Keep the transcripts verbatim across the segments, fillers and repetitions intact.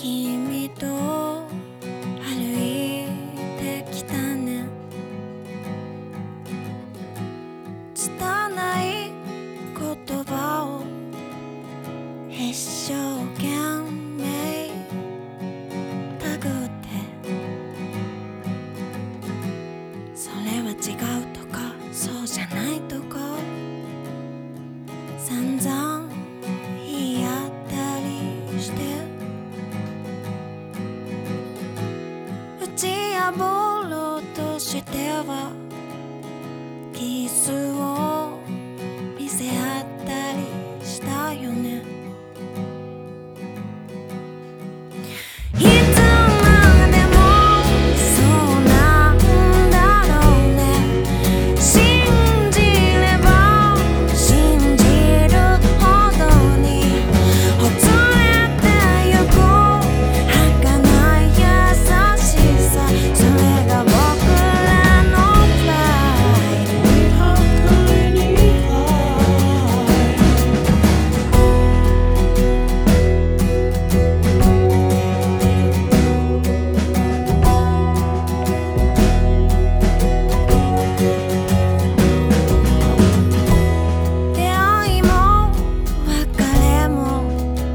君と歩いてきたね。拙い言葉を一生懸命たぐって、それは違うとかそうじゃないとか散々言い合ったりして、打ち破ろうとしてはキスを見せ合ったりしたよね。いつまでもそうなんだろうね。信じれば信じるほどにほつれてゆく儚い優しさ、それが僕らのプライド。出会いも別れも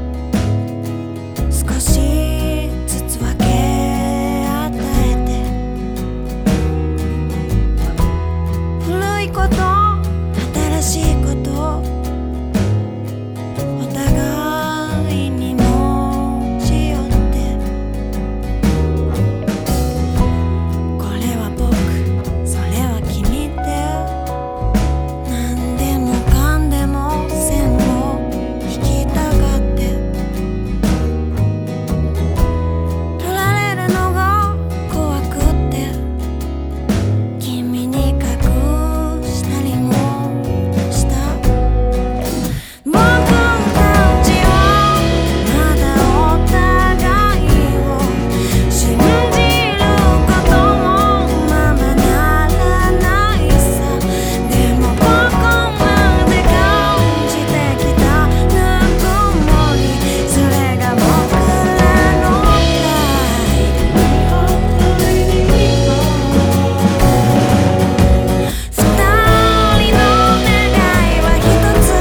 少しずつ分け与えて、古いこと新しいことお互いに持ち寄って、これは僕それは君って何でもかんでも線を引きたがって、取られるのが怖くって君に隠したりもした。僕たちはまだお互いを信じることもままならないさ。でもここまで感じてきたぬくもり、それが僕らのプライド。二人の願いは一つ、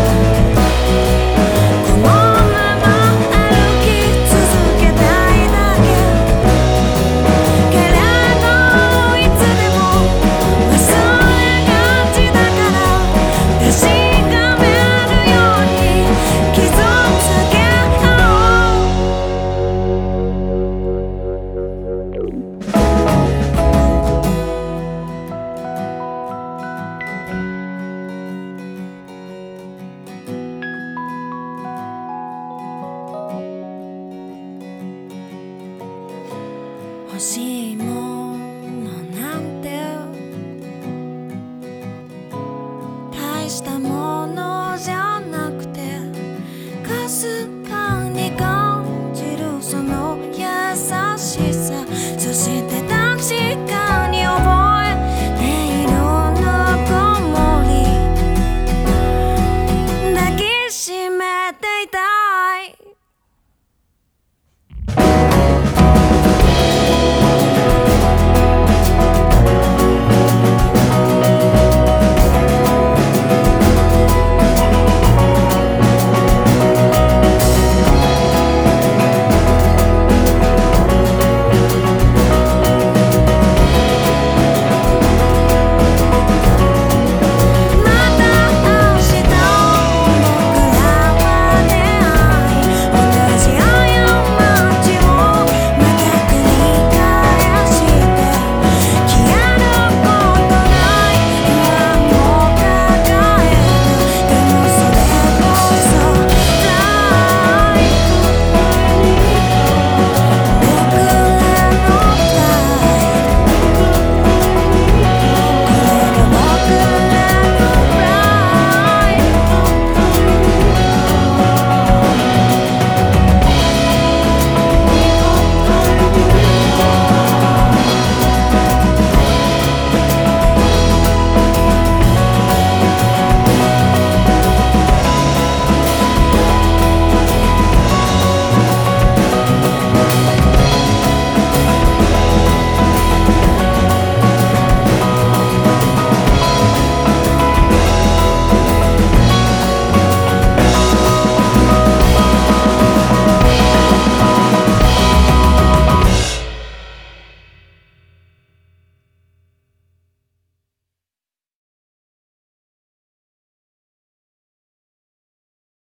このまま歩き続けたいだけ。けれどいつでも忘れがちだから、確かめるように傷つけ合おう。星